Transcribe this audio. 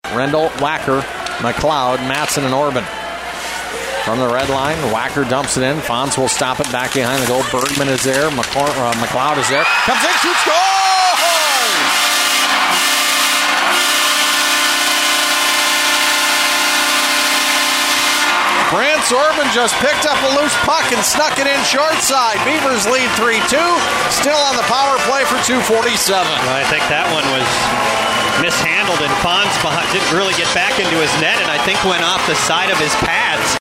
Rendell, Wacker, McLeod, Matson, and Orban. From the red line, Wacker dumps it in. Fonz will stop it back behind the goal. Bergman is there. McLeod is there. Comes in, shoots, goal! Brantz Orban just picked up a loose puck and snuck it in short side. Beavers lead 3-2. Still on the power play for 2:47. Well, I think that one was mishandled, and Fonz didn't really get back into his net, and I think went off the side of his pads.